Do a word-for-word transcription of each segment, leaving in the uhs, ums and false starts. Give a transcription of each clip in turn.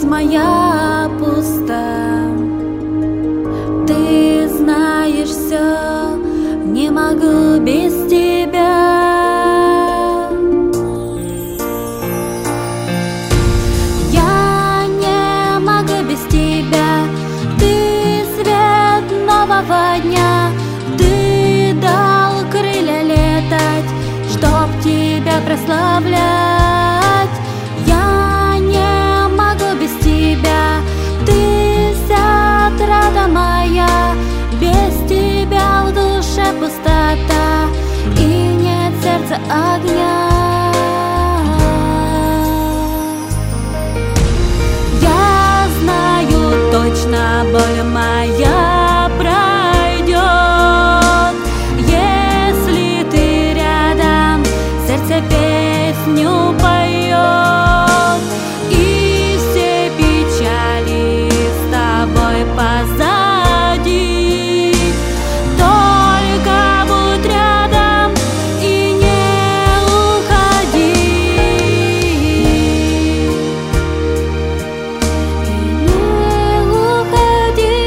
моя пуста. Ты знаешь все, не могу без тебя. Я не могу без тебя. Ты свет нового дня. Ты дал крылья летать, чтоб тебя прославлять. Я не могу без тебя. Ты вся отрада моя. Без тебя в душе пустота, и нет сердца огня. Я знаю точно, боль моя пройдет, если ты рядом, сердце песню поет, и все печали с тобой позади. Только будь рядом и не уходи, и не уходи.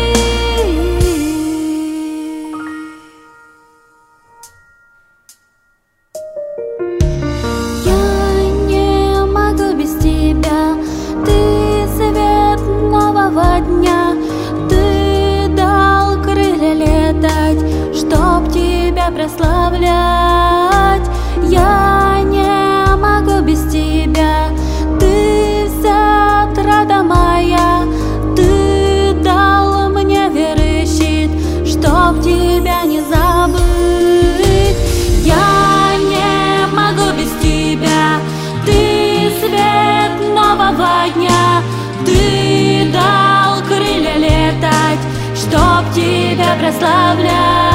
Я не могу без тебя. Ты свет нового дня. Ты дал крылья летать, чтоб тебя прославлять. Я не могу без тебя. Ты вся отрада моя. Ты дал мне веры щит, чтоб тебя не забыть. Я не могу без тебя. Ты свет нового дня. Ты дал крылья летать, чтоб тебя прославлять.